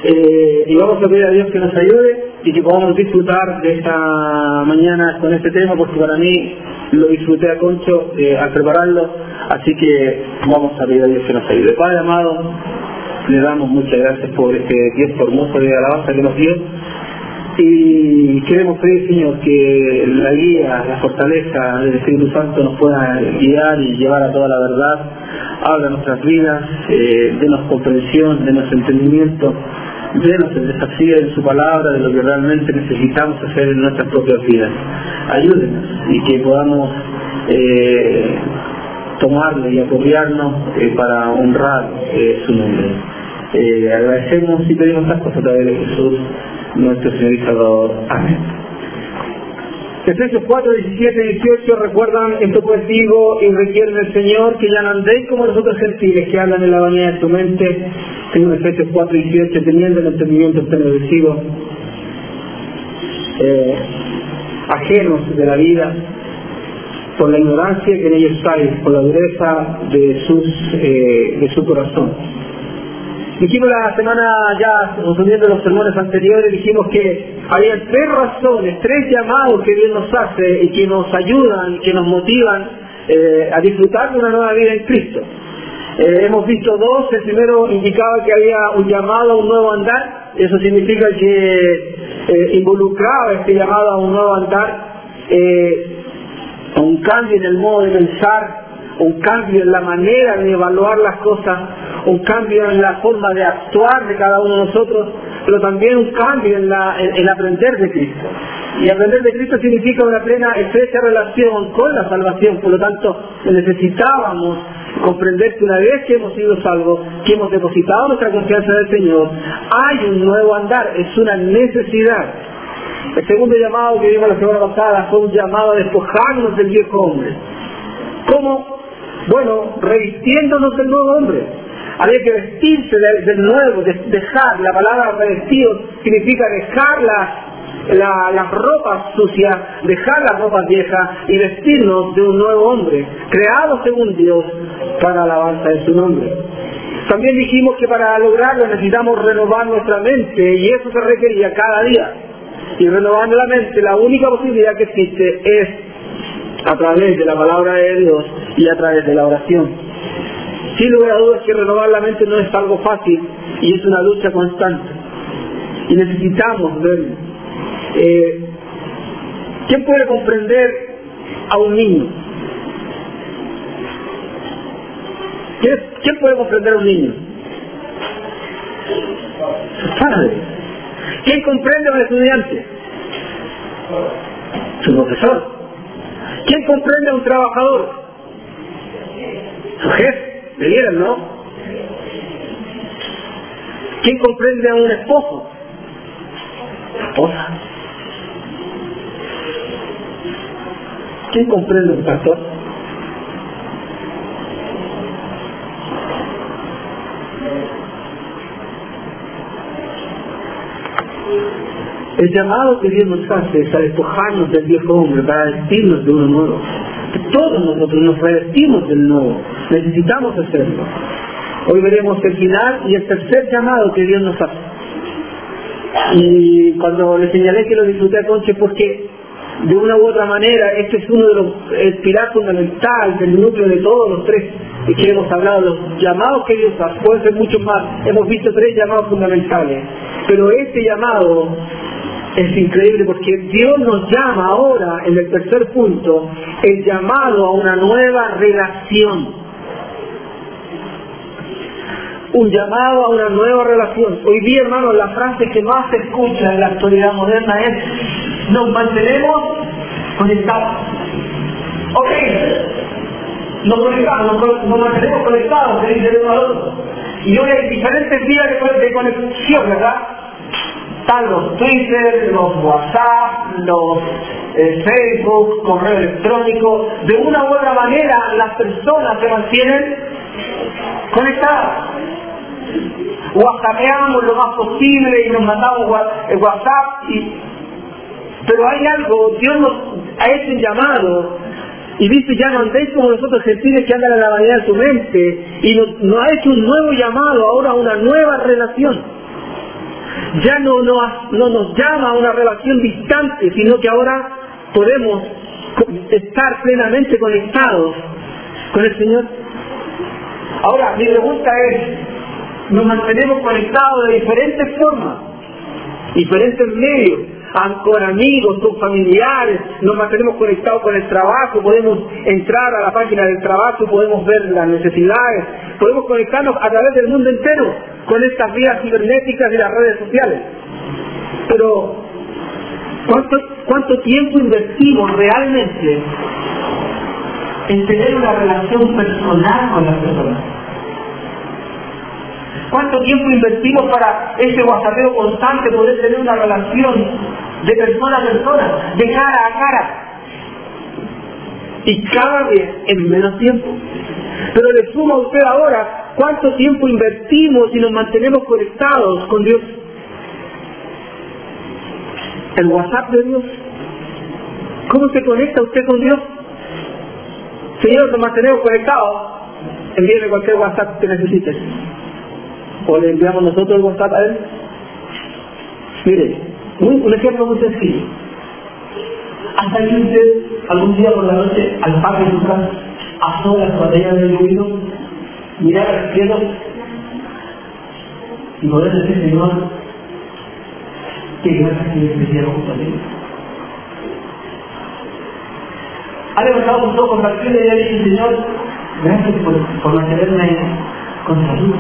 y vamos a pedir a Dios que nos ayude y que podamos disfrutar de esta mañana con este tema, porque para mí lo disfruté a Concho al prepararlo, así que vamos a pedir a Dios que nos ayude. Padre amado, le damos muchas gracias por este tiempo hermoso de alabanza que nos dio, y queremos pedir, Señor, que la guía, la fortaleza del Espíritu Santo nos pueda guiar y llevar a toda la verdad. Habla nuestras vidas, denos comprensión, denos entendimiento, denos el desafío en su palabra de lo que realmente necesitamos hacer en nuestras propias vidas. Ayúdenos y que podamos tomarlo y apoyarnos para honrar su nombre. Agradecemos y pedimos estas cosas a través de Jesús, nuestro Señor y Salvador. Amén. Efesios 4, 17 y 18 recuerdan: esto pues digo y requieren del Señor, que ya no andéis como los otros gentiles que hablan en la vanidad de su mente, según Efesios 4, 18, teniendo el entendimiento entenebrecido, ajenos de la vida, por la ignorancia que en ellos estáis, por la dureza de su corazón. Dijimos la semana ya, resumiendo los sermones anteriores, dijimos que había tres razones, tres llamados que Dios nos hace y que nos ayudan, que nos motivan a disfrutar de una nueva vida en Cristo. Hemos visto dos. El primero indicaba que había un llamado a un nuevo andar. Eso significa que involucraba este llamado a un nuevo andar, a un cambio en el modo de pensar, un cambio en la manera de evaluar las cosas, un cambio en la forma de actuar de cada uno de nosotros, pero también un cambio en aprender de Cristo. Y aprender de Cristo significa una plena, estrecha relación con la salvación. Por lo tanto, necesitábamos comprender que una vez que hemos sido salvos, que hemos depositado nuestra confianza en el Señor, hay un nuevo andar, es una necesidad. El segundo llamado que vimos la semana pasada fue un llamado a despojarnos del viejo hombre. ¿Cómo? Bueno, revistiéndonos del nuevo hombre. Había que vestirse del nuevo, dejar. La palabra revestido significa dejar las ropas sucias, dejar las ropas viejas y vestirnos de un nuevo hombre, creado según Dios para la alabanza de su nombre. También dijimos que para lograrlo necesitamos renovar nuestra mente, y eso se requería cada día. Y renovando la mente, la única posibilidad que existe es a través de la palabra de Dios y a través de la oración. Sin lugar a dudas que renovar la mente no es algo fácil y es una lucha constante. Y necesitamos verlo. ¿Quién puede comprender a un niño? ¿Quién puede comprender a un niño? Sus padres. ¿Quién comprende a un estudiante? Su profesor. ¿Quién comprende a un trabajador? Su jefe. ¿Me vieron, no? ¿Quién comprende a un esposo? La esposa. ¿Quién comprende a un pastor? El llamado que Dios nos hace es a despojarnos del viejo hombre para vestirnos de uno nuevo. Todos nosotros nos revestimos del nuevo. Necesitamos hacerlo. Hoy veremos el final y el tercer llamado que Dios nos hace. Y cuando le señalé que lo disfruté a Conche, porque de una u otra manera este es uno de los, el pilar fundamental del núcleo de todos los tres que hemos hablado, los llamados que Dios hace. Pueden ser muchos más. Hemos visto tres llamados fundamentales, pero este llamado es increíble porque Dios nos llama ahora, en el tercer punto, el llamado a una nueva relación. Un llamado a una nueva relación. Hoy día, hermanos, la frase que más se escucha en la actualidad moderna es: nos mantenemos conectados. Ok, nos mantenemos conectados, se dice uno al otro. Y hoy hay diferentes vías de conexión, ¿verdad? Están los Twitter, los WhatsApp, los Facebook, correo electrónico. De una u otra manera las personas se mantienen conectadas. WhatsAppeamos lo más posible y nos mandamos WhatsApp, pero hay algo, Dios nos ha hecho un llamado y dice: ya no andéis como los otros gentiles que andan en la vanidad de su mente, y nos ha hecho un nuevo llamado ahora a una nueva relación. ya no nos llama a una relación distante, sino que ahora podemos estar plenamente conectados con el Señor. Ahora, mi pregunta es, ¿nos mantenemos conectados de diferentes formas, diferentes medios? Con amigos, con familiares, nos mantenemos conectados con el trabajo, podemos entrar a la página del trabajo, podemos ver las necesidades, podemos conectarnos a través del mundo entero con estas vías cibernéticas y las redes sociales. Pero, ¿cuánto tiempo invertimos realmente en tener una relación personal con las personas? ¿Cuánto tiempo invertimos para ese WhatsAppeo constante, poder tener una relación de persona a persona, de cara a cara? Y cada vez en menos tiempo. Pero le sumo a usted ahora, ¿cuánto tiempo invertimos y nos mantenemos conectados con Dios? ¿El WhatsApp de Dios? ¿Cómo se conecta usted con Dios? Señor, nos mantenemos conectados. Envíeme cualquier WhatsApp que necesites. ¿O le enviamos nosotros el WhatsApp a Él? Mire, un ejemplo muy sencillo. ¿Hasta que usted algún día por la noche al patio de su casa, a solas cuando ella había llovido, mirar al cielo y poder decir, Señor, qué gracias que me hicieron junto a ti? Ha levantado un poco para y le dice, Señor, gracias por mantenerme con salud.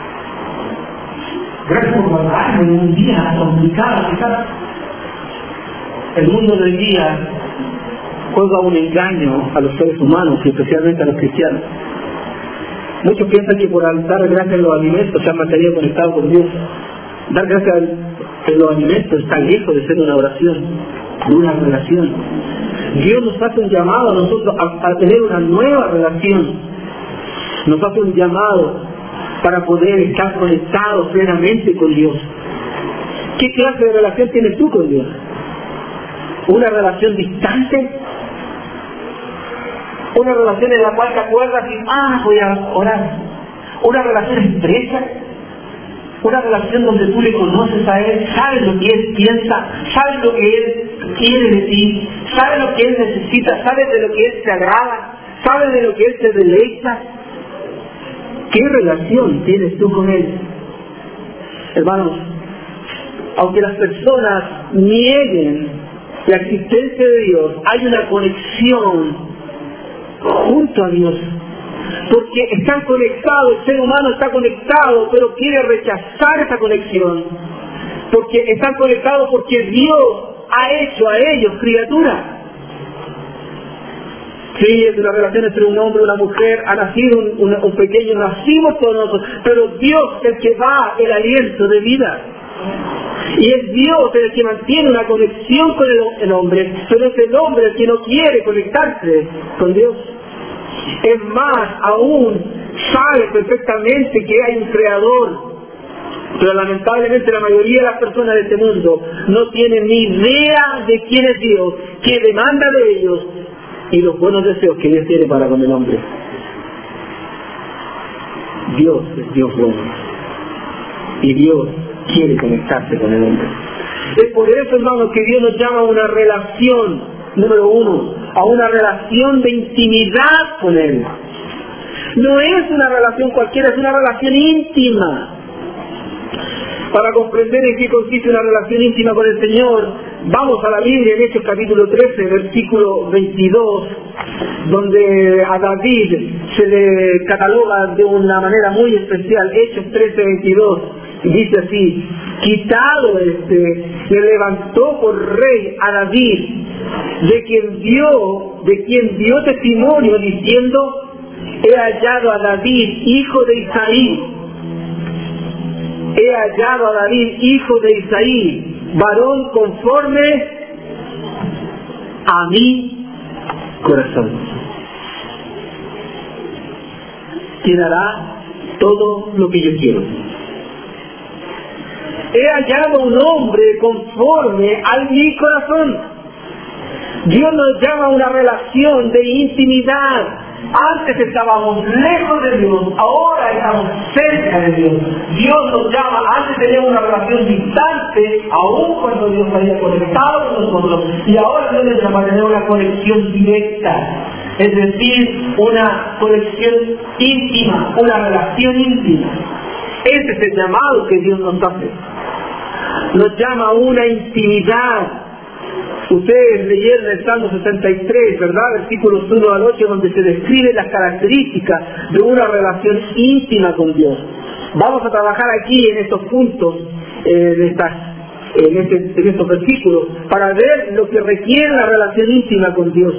Gracias por guardarme en un día complicado, quizás. El mundo de hoy día juega un engaño a los seres humanos y especialmente a los cristianos. Muchos piensan que por dar gracias a los alimentos se han mantenido conectados con Dios. Dar gracias a los alimentos está lejos de ser una oración, de una relación. Dios nos hace un llamado a nosotros a tener una nueva relación. Nos hace un llamado para poder estar conectados plenamente con Dios. ¿Qué clase de relación tienes tú con Dios? ¿Una relación distante? ¿Una relación en la cual te acuerdas y voy a orar? ¿Una relación estrecha? ¿Una relación donde tú le conoces a Él, sabes lo que Él piensa, sabes lo que Él quiere de ti, sabes lo que Él necesita, sabes de lo que Él te agrada, sabes de lo que Él te deleita? ¿Qué relación tienes tú con Él? Hermanos, aunque las personas nieguen la existencia de Dios, hay una conexión junto a Dios. Porque están conectados, el ser humano está conectado, pero quiere rechazar esa conexión. Porque están conectados porque Dios ha hecho a ellos criaturas. Sí, es una relación entre un hombre y una mujer, ha nacido un pequeño, nacimos todos nosotros, pero Dios es el que da el aliento de vida. Y es Dios el que mantiene una conexión con el hombre, pero es el hombre el que no quiere conectarse con Dios. Es más, aún sabe perfectamente que hay un creador, pero lamentablemente la mayoría de las personas de este mundo no tienen ni idea de quién es Dios, qué demanda de ellos y los buenos deseos que Dios tiene para con el hombre. Dios es Dios bueno y Dios quiere conectarse con el hombre. Es por eso, hermanos, que Dios nos llama a una relación, número uno, a una relación de intimidad con Él. No es una relación cualquiera, es una relación íntima. Para comprender en qué consiste una relación íntima con el Señor, vamos a la Biblia en Hechos capítulo 13, versículo 22, donde a David se le cataloga de una manera muy especial. Hechos 13, 22, dice así: quitado le levantó por rey a David, de quien dio testimonio diciendo: he hallado a David, hijo de Isaí. He hallado a David, hijo de Isaí, varón conforme a mi corazón. Quien hará todo lo que yo quiero. He hallado un hombre conforme a mi corazón. Dios nos llama a una relación de intimidad, Antes estábamos lejos de Dios, ahora estamos cerca de Dios. Dios nos llama, antes teníamos una relación distante, aún cuando Dios había conectado con nosotros, y ahora Dios nos llama a tener una conexión directa, es decir, una conexión íntima, una relación íntima. Ese es el llamado que Dios nos hace. Nos llama a una intimidad. Ustedes leyeron el Salmo 63, ¿verdad? Versículos 1 al 8, donde se describen las características de una relación íntima con Dios. Vamos a trabajar aquí en estos puntos, en estos versículos, para ver lo que requiere la relación íntima con Dios.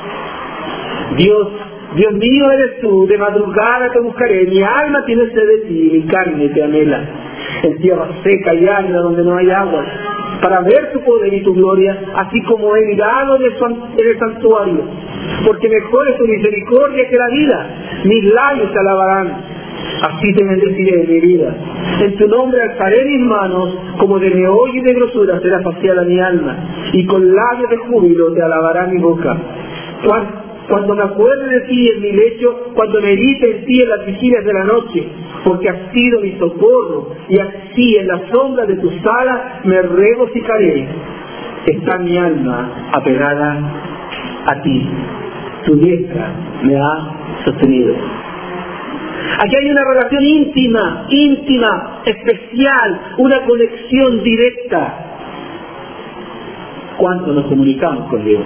Dios mío eres tú, de madrugada te buscaré, mi alma tiene sed de ti, mi carne te anhela, en tierra seca y árida donde no hay agua, para ver tu poder y tu gloria, así como he mirado en el santuario, porque mejor es tu misericordia que la vida, mis labios te alabarán, así te bendeciré mi vida. En tu nombre alzaré mis manos, como de meollo y de grosura será saciada mi alma, y con labios de júbilo te alabará mi boca. Cuando me acuerde de ti en mi lecho, cuando medite en ti en las vigilias de la noche, porque has sido mi socorro, y así en la sombra de tus alas me regocijaré. Está mi alma apegada a ti, tu diestra me ha sostenido. Aquí hay una relación íntima, especial, una conexión directa. ¿Cuánto nos comunicamos con Dios?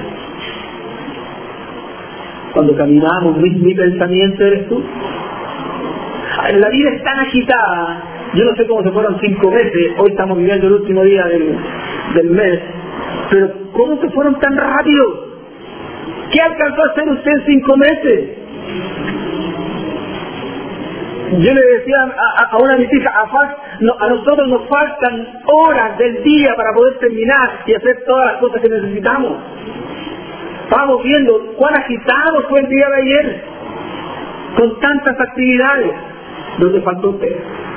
Cuando caminamos, mi pensamiento eres tú. La vida es tan agitada. Yo no sé cómo se fueron 5 meses. Hoy estamos viviendo el último día del mes. Pero ¿cómo se fueron tan rápido? ¿Qué alcanzó a hacer usted en 5 meses? Yo le decía a una de mis hijas, a nosotros nos faltan horas del día para poder terminar y hacer todas las cosas que necesitamos. Estábamos viendo cuán agitado fue el día de ayer, con tantas actividades, donde faltó usted.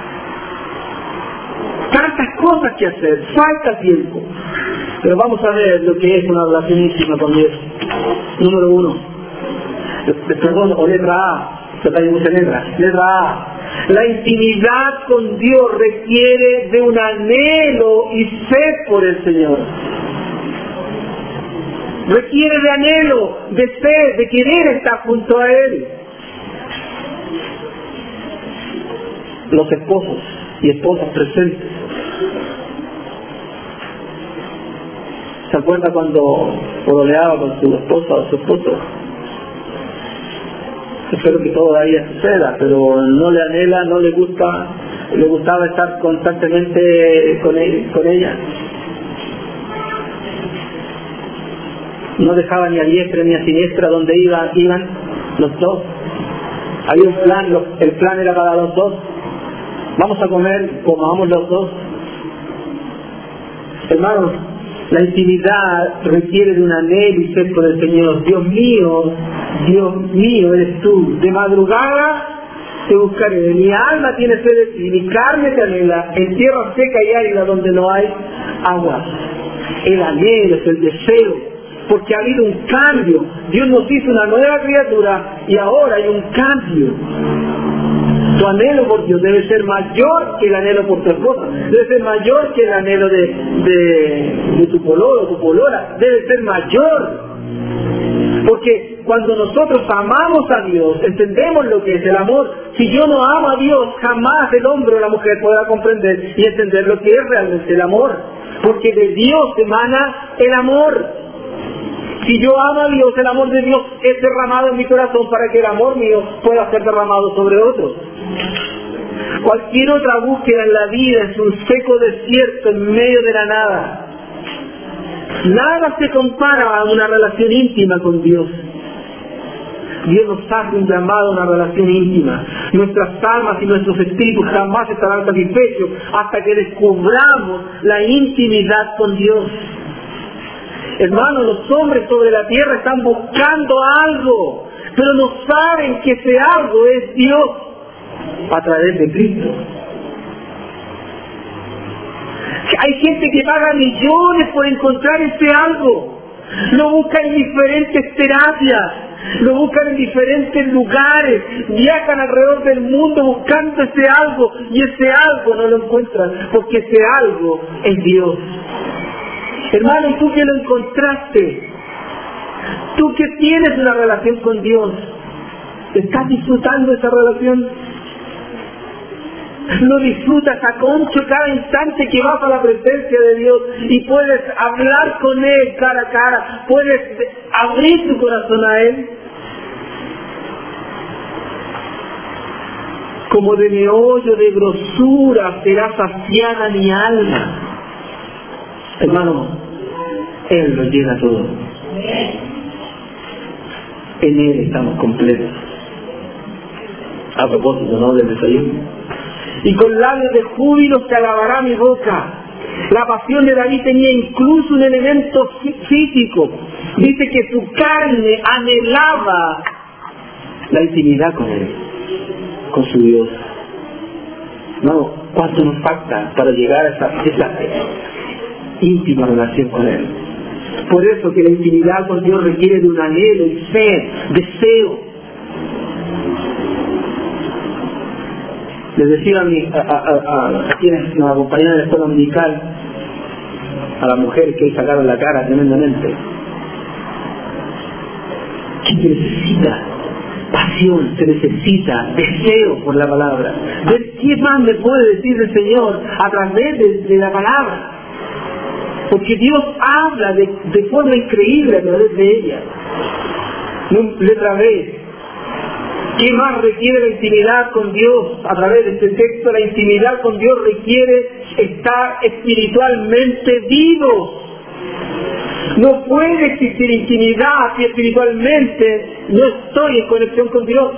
Tantas cosas que hacer, falta tiempo. Pero vamos a ver lo que es una relación íntima con Dios. Número 1. Perdón, o letra A. Hay mucha letra. Letra A. La intimidad con Dios requiere de un anhelo y sed por el Señor. Requiere de anhelo, de sed, de querer estar junto a Él. Los esposos y esposas presentes. ¿Se acuerda cuando pololeaba con su esposa o su esposo? Espero que todavía suceda, pero no le anhela, no le gusta, le gustaba estar constantemente con ella. No dejaba ni a diestra ni a siniestra donde iban los dos. Había un plan, el plan era para los dos. Vamos a comer, comamos los dos. Hermanos, la intimidad requiere de un anhelo y sed por el Señor. Dios mío eres tú. De madrugada te buscaré. Mi alma tiene sed de ti, mi carne te anhela, en tierra seca y árida donde no hay agua. El anhelo es el deseo. Porque ha habido un cambio. Dios nos hizo una nueva criatura y ahora hay un cambio. Tu anhelo por Dios debe ser mayor que el anhelo por tu esposa. Debe ser mayor que el anhelo de tu pololo o tu polola. Debe ser mayor. Porque cuando nosotros amamos a Dios, entendemos lo que es el amor. Si yo no amo a Dios, jamás el hombre o la mujer podrá comprender y entender lo que es realmente el amor. Porque de Dios emana el amor. Si yo amo a Dios, el amor de Dios es derramado en mi corazón para que el amor mío pueda ser derramado sobre otros. Cualquier otra búsqueda en la vida es un seco desierto en medio de la nada. Nada se compara a una relación íntima con Dios. Dios nos hace un llamado a una relación íntima. Nuestras almas y nuestros espíritus jamás estarán satisfechos hasta que descubramos la intimidad con Dios. Hermanos, los hombres sobre la tierra están buscando algo, pero no saben que ese algo es Dios a través de Cristo. Hay gente que paga millones por encontrar ese algo. Lo busca en diferentes terapias, lo buscan en diferentes lugares, viajan alrededor del mundo buscando ese algo, y ese algo no lo encuentran, porque ese algo es Dios. Hermano, ¿y tú que lo encontraste? Tú que tienes una relación con Dios, ¿estás disfrutando esa relación? Lo disfrutas a concho cada instante que vas a la presencia de Dios y puedes hablar con Él cara a cara, puedes abrir tu corazón a Él. Como de meollo de grosura será saciada mi alma. Hermano, Él lo llena todo. En Él estamos completos. A propósito, ¿no?, del desayuno. Y con labios de júbilo se alabará mi boca. La pasión de David tenía incluso un elemento físico. Dice que su carne anhelaba la intimidad con Él, con su Dios. No, ¿cuánto nos falta para llegar a esa íntima relación con Él? Por eso que la intimidad con Dios requiere de un anhelo y sed, deseo. Les decía a quienes nos acompañaron en la escuela dominical, a las mujeres que hoy sacaron la cara tremendamente, que se necesita pasión, se necesita deseo por la palabra. ¿Qué más me puede decir el Señor a través de la palabra? Porque Dios habla de forma increíble a través de ella. Letra B. ¿Qué más requiere la intimidad con Dios? A través de este texto, la intimidad con Dios requiere estar espiritualmente vivos. No puede existir intimidad si espiritualmente no estoy en conexión con Dios.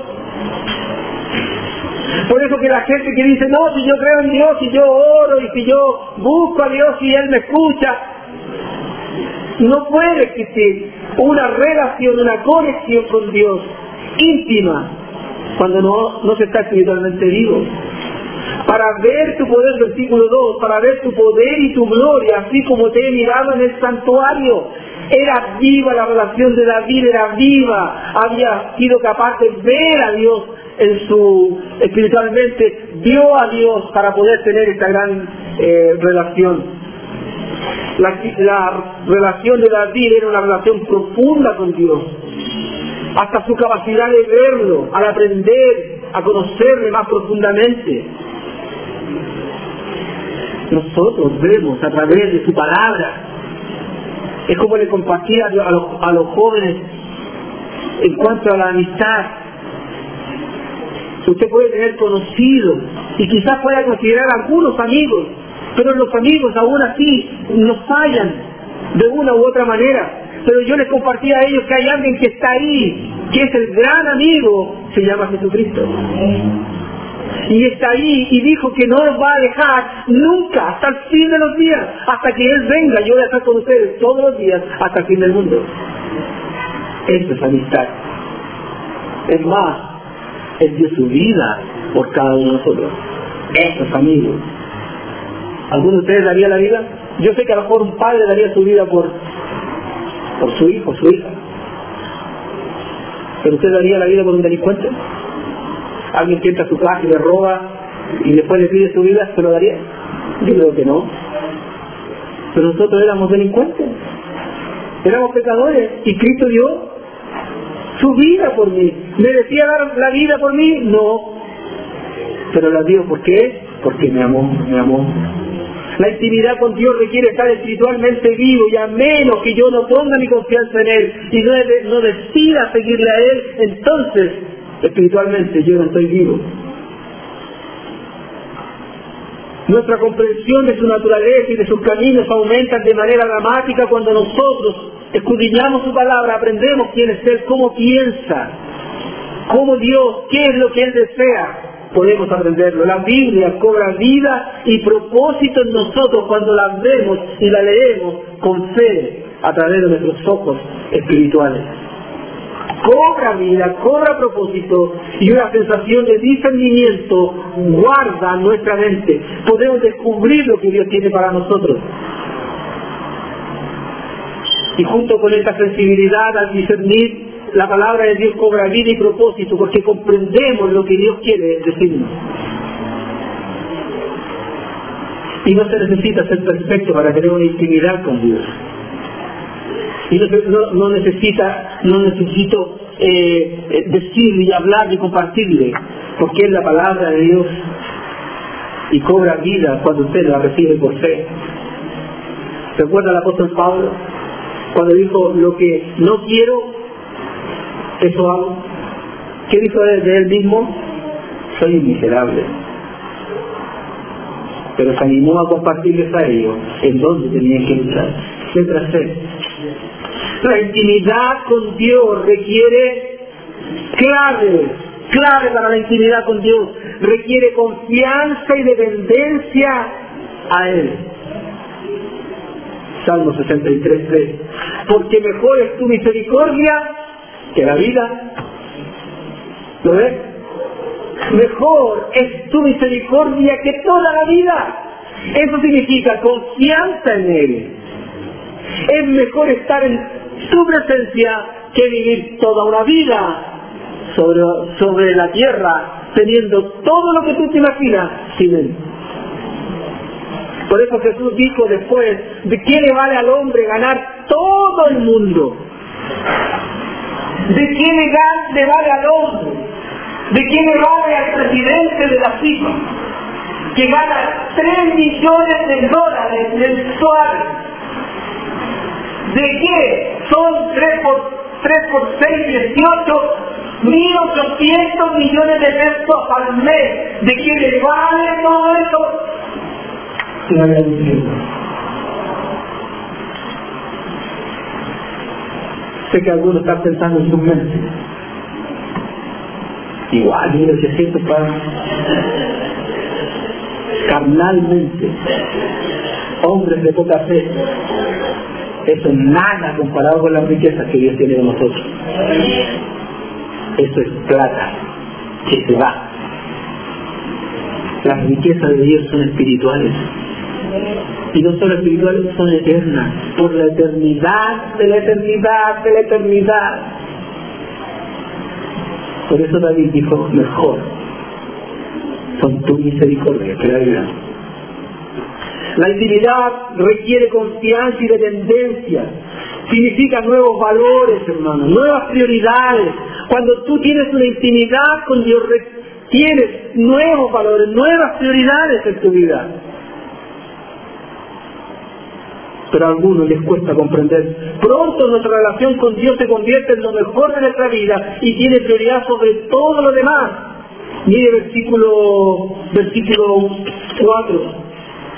Por eso que la gente que dice, no, si yo creo en Dios, si yo oro, y si yo busco a Dios y Él me escucha, no puede existir una relación, una conexión con Dios íntima cuando no se está espiritualmente vivo. Para ver tu poder, versículo 2, para ver tu poder y tu gloria, así como te he mirado en el santuario. Era viva la relación de David, era viva, había sido capaz de ver a Dios espiritualmente, vio a Dios para poder tener esta gran relación. La relación de David era una relación profunda con Dios. Hasta su capacidad de verlo, al aprender a conocerle más profundamente. Nosotros vemos a través de su palabra. Es como le compartía a los jóvenes en cuanto a la amistad. Usted puede tener conocidos y quizás pueda considerar algunos amigos, pero los amigos aún así nos fallan de una u otra manera. Pero yo les compartí a ellos que hay alguien que está ahí, que es el gran amigo, se llama Jesucristo. Y está ahí y dijo que no nos va a dejar nunca, hasta el fin de los días, hasta que Él venga. Yo voy a estar con ustedes todos los días hasta el fin del mundo. Eso es amistad. Es más, Él dio su vida por cada uno de nosotros. Eso es amigo. ¿Alguno de ustedes daría la vida? Yo sé que a lo mejor un padre daría su vida por su hijo, su hija. ¿Pero usted daría la vida por un delincuente? ¿Alguien que entra a su casa y le roba y después le pide su vida, se lo daría? Yo creo que no. Pero nosotros éramos delincuentes, éramos pecadores, y Cristo dio su vida por mí. ¿Merecía dar la vida por mí? No. Pero la dio, ¿por qué? Porque me amó. La intimidad con Dios requiere estar espiritualmente vivo, y a menos que yo no ponga mi confianza en Él y no decida seguirle a Él, entonces espiritualmente yo no estoy vivo. Nuestra comprensión de su naturaleza y de sus caminos aumenta de manera dramática cuando nosotros escudriñamos su palabra, aprendemos quién es Él, cómo piensa, cómo Dios, qué es lo que Él desea. Podemos aprenderlo. La Biblia cobra vida y propósito en nosotros cuando la vemos y la leemos con fe a través de nuestros ojos espirituales. Cobra vida, cobra propósito, y una sensación de discernimiento guarda nuestra mente. Podemos descubrir lo que Dios tiene para nosotros. Y junto con esta sensibilidad al discernir, la palabra de Dios cobra vida y propósito porque comprendemos lo que Dios quiere decirnos. Y no se necesita ser perfecto para tener una intimidad con Dios. Y no necesito decirle y hablarle y compartirle, porque es la palabra de Dios y cobra vida cuando usted la recibe por fe. ¿Recuerda el apóstol Pablo? Cuando dijo, lo que no quiero, eso hago. ¿Qué dijo de él mismo? Soy miserable. Pero se animó a compartirles a ellos en donde tenían que luchar. Letra C. La intimidad con Dios requiere clave para la intimidad con Dios. Requiere confianza y dependencia a Él. Salmo 63:3. Porque mejor es tu misericordia que la vida. ¿Lo ves? Mejor es tu misericordia que toda la vida. Eso significa confianza en Él. Es mejor estar en su presencia que vivir toda una vida sobre la tierra teniendo todo lo que tú te imaginas sin Él. Por eso Jesús dijo después, ¿de qué le vale al hombre ganar todo el mundo? ¿De qué le vale al hombre? ¿De qué le vale al presidente de la FIFA que gana $3 millones mensuales? ¿De qué? Son 3 por 6, 18, 1.800 millones de pesos al mes. ¿De qué le vale todo eso? Sé que algunos están pensando en su mente. Igual, 1.800 para carnalmente, hombres de poca fe. Eso es nada comparado con las riquezas que Dios tiene de nosotros. Eso es plata que se va. Las riquezas de Dios son espirituales. Y no solo espirituales, son eternas. Por la eternidad, de la eternidad, de la eternidad. Por eso David dijo, mejor son tu misericordia que la vida. La intimidad requiere confianza y dependencia. Significa nuevos valores, hermanos, nuevas prioridades. Cuando tú tienes una intimidad con Dios, tienes nuevos valores, nuevas prioridades en tu vida. Pero a algunos les cuesta comprender. Pronto nuestra relación con Dios se convierte en lo mejor de nuestra vida y tiene prioridad sobre todo lo demás. Mire versículo 4.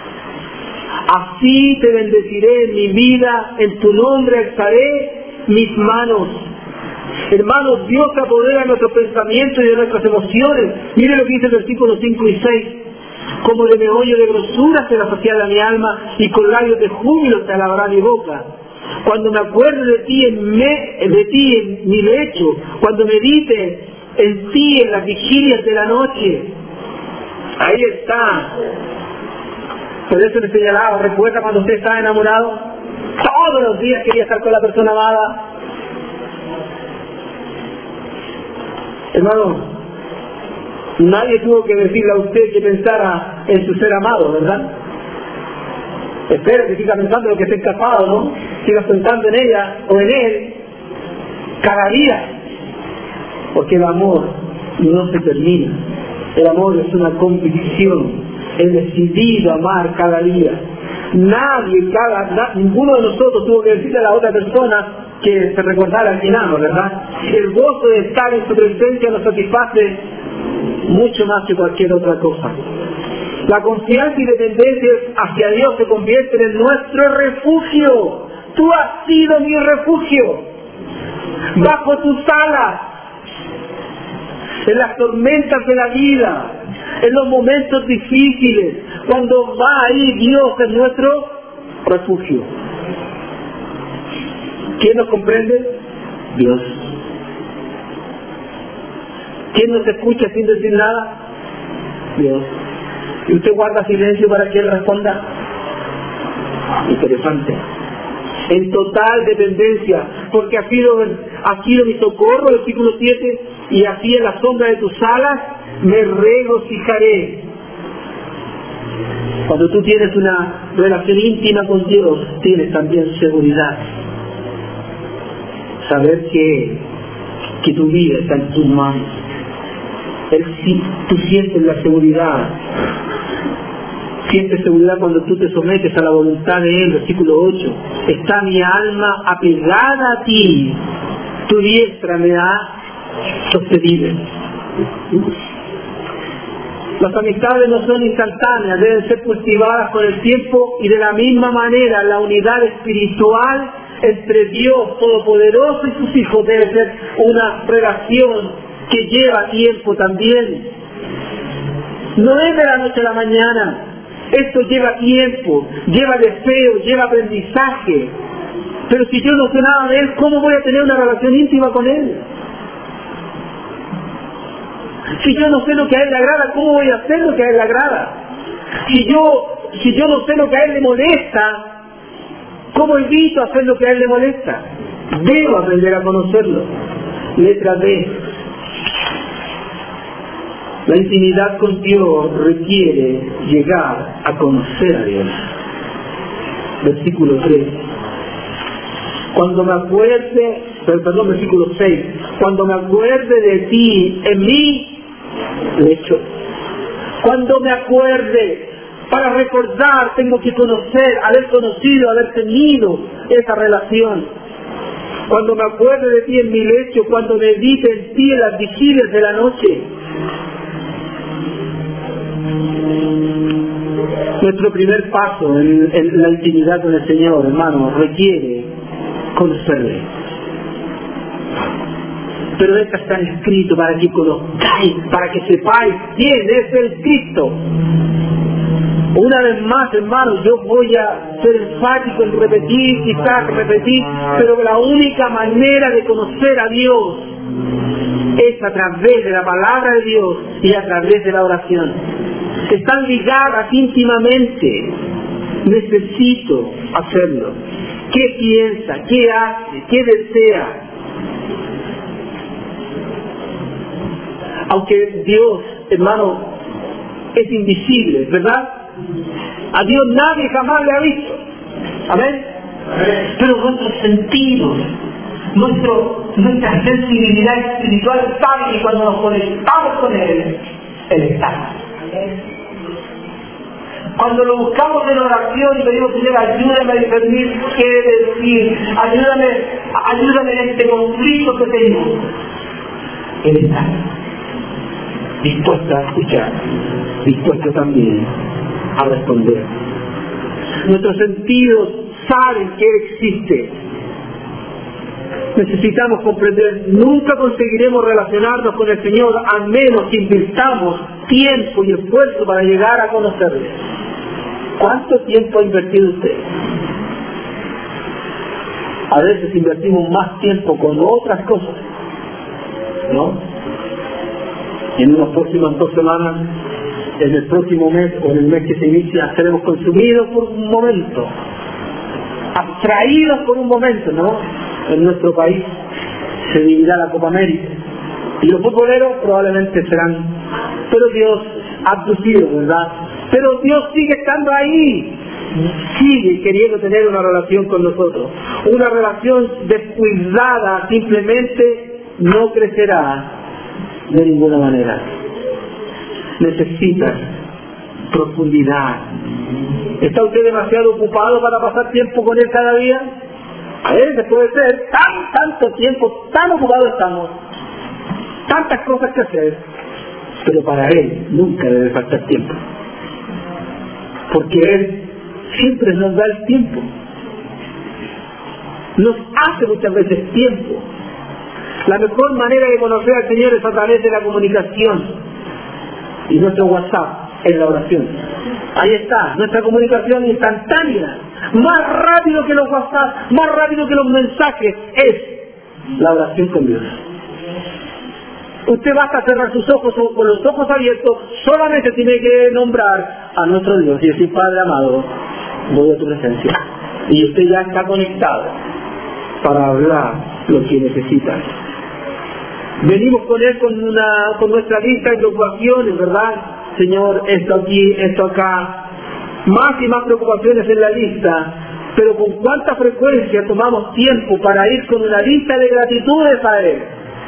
Así te bendeciré en mi vida, en tu nombre alzaré mis manos. Hermanos, Dios se apodera de nuestros pensamientos y de nuestras emociones. Mire lo que dice el versículo 5 y 6. Como de meollo de grosura será saciada mi alma, y con labios de júbilo te alabará mi boca. Cuando me acuerde de ti en mi lecho, cuando medite en ti en las vigilias de la noche. Ahí está. Por eso le señalaba, ¿recuerda cuando usted estaba enamorado? Todos los días quería estar con la persona amada. Hermano, nadie tuvo que decirle a usted que pensara en su ser amado, ¿verdad? Espero que siga pensando en lo que esté casado, ¿no? Siga pensando en ella o en él cada día. Porque el amor no se termina. El amor es una competición. Es decidido amar cada día. Ninguno de nosotros tuvo que decirle a la otra persona que se recordara a quien ama, ¿verdad? El gozo de estar en su presencia nos satisface mucho más que cualquier otra cosa. La confianza y dependencia hacia Dios se convierten en nuestro refugio. Tú has sido mi refugio. Bajo tus alas, en las tormentas de la vida, en los momentos difíciles, cuando va ahí Dios es nuestro refugio. ¿Quién nos comprende? Dios. ¿Quién nos escucha sin decir nada? Dios. ¿Y usted guarda silencio para que Él responda? Interesante. en total dependencia, porque ha sido mi socorro, versículo 7, y así en la sombra de tus alas me regocijaré. Cuando tú tienes una relación íntima con Dios, tienes también seguridad. Saber que tu vida está en tus manos. Tú sientes la seguridad. Sientes seguridad cuando tú te sometes a la voluntad de Él, versículo 8. Está mi alma apegada a ti, tu diestra me ha sostenido. Las amistades no son instantáneas, deben ser cultivadas con el tiempo, y de la misma manera la unidad espiritual entre Dios Todopoderoso y sus hijos debe ser una relación que lleva tiempo también. No es de la noche a la mañana. Esto lleva tiempo, lleva deseo, lleva aprendizaje. Pero si yo no sé nada de Él, ¿cómo voy a tener una relación íntima con Él? Si yo no sé lo que a Él le agrada, ¿cómo voy a hacer lo que a Él le agrada? Si yo no sé lo que a Él le molesta, ¿cómo evito hacer lo que a Él le molesta? Debo aprender a conocerlo. Letra D. La intimidad con Dios requiere llegar a conocer a Dios. Versículo 3. Versículo 6. Cuando me acuerde de ti en mi lecho. Cuando me acuerde, para recordar tengo que conocer, haber conocido, haber tenido esa relación. Cuando me acuerde de ti en mi lecho, cuando medite en ti en las vigilias de la noche. Nuestro primer paso en la intimidad con el Señor, hermano, requiere conocerle. Pero esto está escrito para que conozcáis, para que sepáis quién es el Cristo. Una vez más, hermano, yo voy a ser enfático en repetir, pero la única manera de conocer a Dios es a través de la palabra de Dios y a través de la oración. Están ligadas íntimamente. Necesito hacerlo. ¿Qué piensa? ¿Qué hace? ¿Qué desea? Aunque Dios, hermano, es invisible, ¿verdad? A Dios nadie jamás le ha visto. ¿Amén? Pero nuestros sentidos, nuestra sensibilidad espiritual sabe que cuando nos conectamos con Él, Él está. Cuando lo buscamos en oración y pedimos, Señor, ayúdame a discernir qué decir, ayúdame en este conflicto que tengo. Él está dispuesto a escuchar, dispuesto también a responder. Nuestros sentidos saben que Él existe. Necesitamos comprender, nunca conseguiremos relacionarnos con el Señor a menos que invirtamos tiempo y esfuerzo para llegar a conocerle. ¿Cuánto tiempo ha invertido usted? A veces invertimos más tiempo con otras cosas, ¿no? En unas próximas 2 semanas, en el próximo mes o en el mes que se inicia, seremos consumidos por un momento, abstraídos por un momento, ¿no? En nuestro país se dividirá la Copa América y los futboleros probablemente serán, pero Dios ha abducido, ¿verdad? Pero Dios sigue estando ahí, sigue queriendo tener una relación con nosotros. Una relación descuidada simplemente no crecerá de ninguna manera. Necesita profundidad. ¿Está usted demasiado ocupado para pasar tiempo con Él cada día? A veces puede ser tanto tiempo, tan ocupados estamos, tantas cosas que hacer, pero para Él nunca debe faltar tiempo, porque Él siempre nos da el tiempo, nos hace muchas veces tiempo. La mejor manera de conocer al Señor es a través de la comunicación, y nuestro WhatsApp es la oración. Ahí está, nuestra comunicación instantánea, más rápido que los WhatsApp, más rápido que los mensajes, es la oración con Dios. Usted basta cerrar sus ojos o con los ojos abiertos, solamente tiene que nombrar a nuestro Dios y decir: Padre amado, voy a tu presencia. Y usted ya está conectado para hablar lo que necesita. Venimos con Él con nuestra lista de preocupaciones, ¿verdad? Señor, esto aquí, esto acá. Más y más preocupaciones en la lista. Pero con cuánta frecuencia tomamos tiempo para ir con una lista de gratitudes a Él.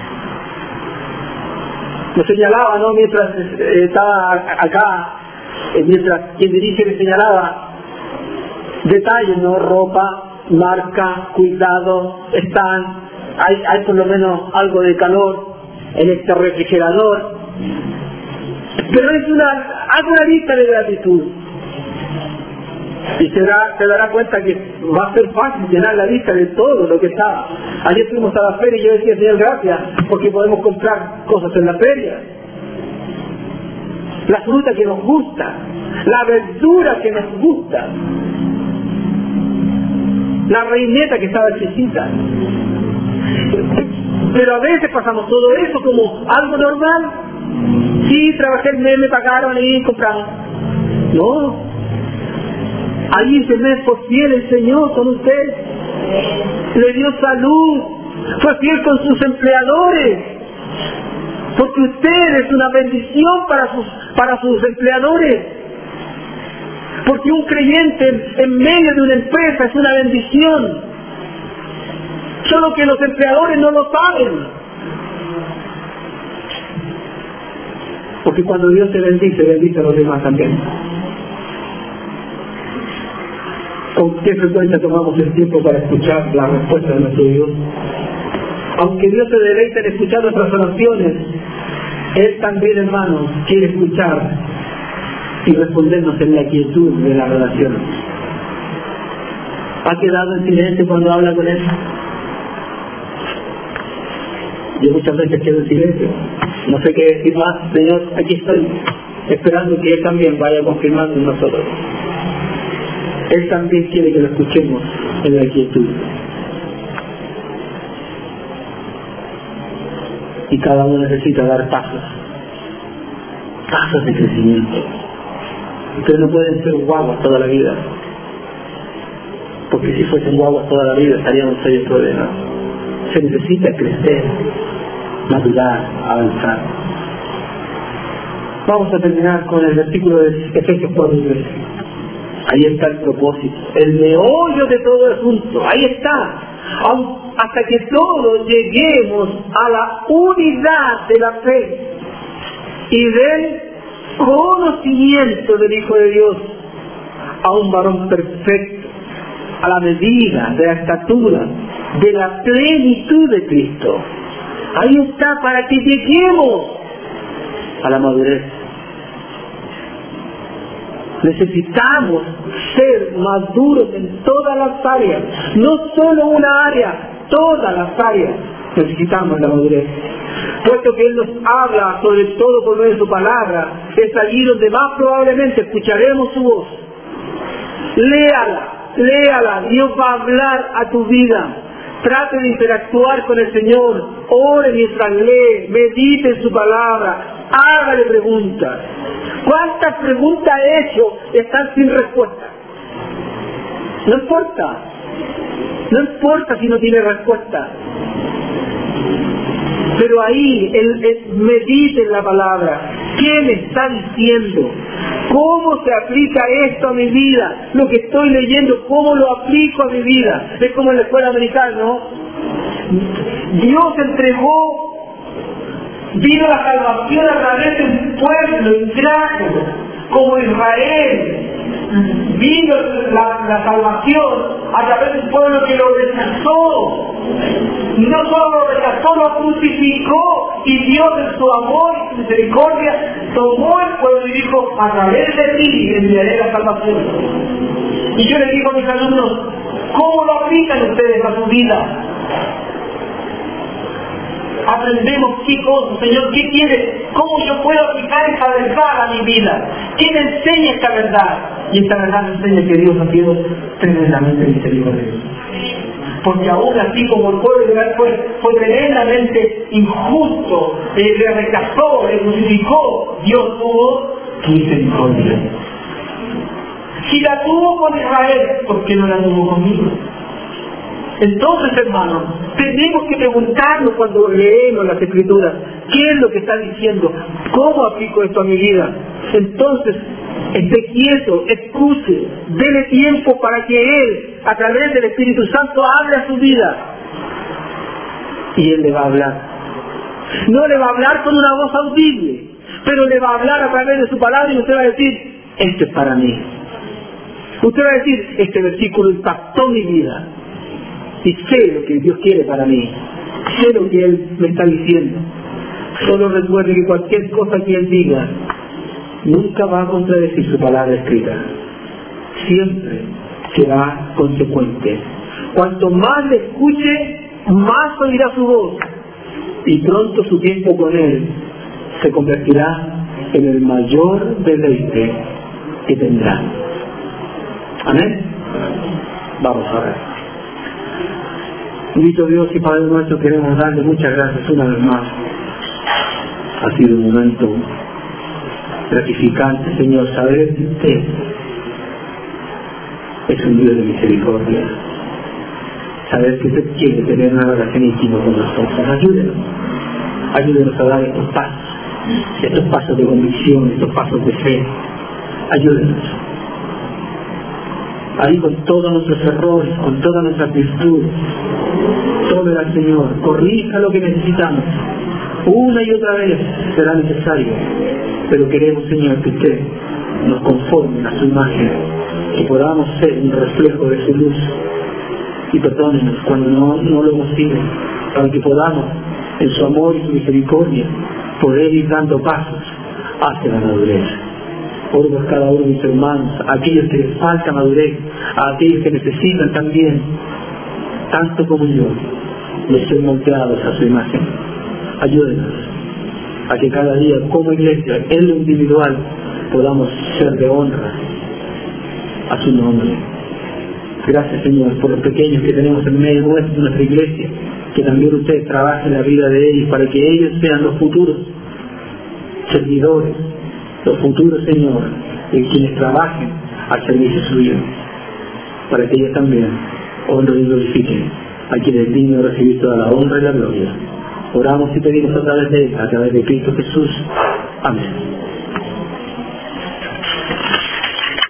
Lo señalaba, ¿no? Mientras estaba acá, mientras quien dirige le señalaba detalles, ¿no? Ropa, marca, cuidado, hay por lo menos algo de calor en este refrigerador. Pero es una lista de gratitud. Y se dará cuenta que va a ser fácil llenar la lista de todo lo que está. Ayer fuimos a la feria y yo decía, Señor, gracias, porque podemos comprar cosas en la feria. La fruta que nos gusta, la verdura que nos gusta, la reineta que estaba exquisita. Pero a veces pasamos todo eso como algo normal. Sí, trabajé el mes, me pagaron y compramos. No. Ahí ese mes fue fiel el Señor con usted. Le dio salud. Fue fiel con sus empleadores. Porque usted es una bendición para sus empleadores. Porque un creyente en medio de una empresa es una bendición. Solo que los empleadores no lo saben. Porque cuando Dios te bendice a los demás también. ¿Con qué frecuencia tomamos el tiempo para escuchar la respuesta de nuestro Dios? Aunque Dios se deleita en escuchar nuestras oraciones, Él también, hermanos, quiere escuchar y respondernos en la quietud de la relación. ¿Ha quedado en silencio cuando habla con Él? Yo muchas veces quedo en silencio. No sé qué decir más. Señor, aquí estoy, esperando que Él también vaya confirmando en nosotros. Él también quiere que lo escuchemos en la quietud. Y cada uno necesita dar pasos de crecimiento. Ustedes no pueden ser guaguas toda la vida, porque si fuesen guaguas toda la vida estaríamos serios problemas. Se necesita crecer, madurar, avanzar. Vamos a terminar con el versículo de Efesios 4:13. Ahí está el propósito, el meollo de todo el asunto. Ahí está. Hasta que todos lleguemos a la unidad de la fe y del conocimiento del Hijo de Dios, a un varón perfecto, a la medida de la estatura de la plenitud de Cristo. Ahí está, para que lleguemos a la madurez. Necesitamos ser maduros en todas las áreas, no solo una área, todas las áreas necesitamos la madurez. Puesto que Él nos habla sobre todo por medio de su palabra, es allí donde más probablemente escucharemos su voz. Léala, Dios va a hablar a tu vida. Trate de interactuar con el Señor, ore mientras lee, medite en su palabra, hágale preguntas. ¿Cuántas preguntas he hecho están sin respuesta? No importa si no tiene respuesta. Pero ahí, él medite en la palabra. ¿Qué me está diciendo? ¿Cómo se aplica esto a mi vida? Lo que estoy leyendo, ¿cómo lo aplico a mi vida? Es como en la escuela americana, ¿no? Dios entregó, vino la salvación a través de un pueblo ingrato como Israel. Vino la salvación a través de un pueblo que lo rechazó. No solo lo rechazó, lo crucificó, y Dios en su amor y su misericordia tomó el pueblo y dijo: a través de ti enviaré la salvación. Y yo les digo a mis alumnos: ¿cómo lo aplican ustedes a su vida? Aprendemos qué cosas, Señor, qué quiere, cómo yo puedo aplicar esta verdad a mi vida, qué me enseña esta verdad. Y esta verdad me enseña que Dios ha sido tremendamente misericordioso. Porque aún así, como el pueblo de Israel fue tremendamente injusto, le rechazó, le crucificó, Dios tuvo misericordia. Si la tuvo con Israel, ¿por qué no la tuvo conmigo? Entonces, hermanos, tenemos que preguntarnos cuando leemos las Escrituras, ¿qué es lo que está diciendo? ¿Cómo aplico esto a mi vida? Entonces, esté quieto, escuche, dele tiempo para que Él, a través del Espíritu Santo, hable a su vida. Y Él le va a hablar. No le va a hablar con una voz audible, pero le va a hablar a través de su palabra y usted va a decir, esto es para mí. Usted va a decir, este versículo impactó mi vida. Y sé lo que Dios quiere para mí. Sé lo que Él me está diciendo. Solo recuerde que cualquier cosa que Él diga nunca va a contradecir su palabra escrita. Siempre será consecuente. Cuanto más le escuche, más oirá su voz. Y pronto su tiempo con Él se convertirá en el mayor deleite que tendrá. Amén. Vamos a ver. Bendito Dios y Padre nuestro, queremos darle muchas gracias una vez más. Ha sido un momento gratificante, Señor, saber que usted es un Dios de misericordia. Saber que usted quiere tener una relación íntima con nosotros. Ayúdenos a dar estos pasos de convicción, estos pasos de fe. Ayúdenos. Ahí con todos nuestros errores, con todas nuestras virtudes, tómela al Señor, corrija lo que necesitamos. Una y otra vez será necesario, pero queremos, Señor, que usted nos conforme a su imagen, que podamos ser un reflejo de su luz, y perdónenos cuando no lo hemos sido, para que podamos, en su amor y su misericordia, poder ir dando pasos hacia la madurez. Oro por cada uno de mis hermanos, a aquellos que les falta madurez, a aquellos que necesitan también, tanto como yo, de ser moldeados a su imagen. Ayúdenos a que cada día, como iglesia, en lo individual, podamos ser de honra a su nombre. Gracias, Señor, por los pequeños que tenemos en medio nuestro, de nuestra iglesia, que también usted trabaje en la vida de ellos, para que ellos sean los futuros servidores, los futuros, Señor, de quienes trabajen al servicio suyo, para que ellos también honren y glorifiquen a quien es digno de recibir toda la honra y la gloria. Oramos y pedimos a través de Cristo Jesús. Amén.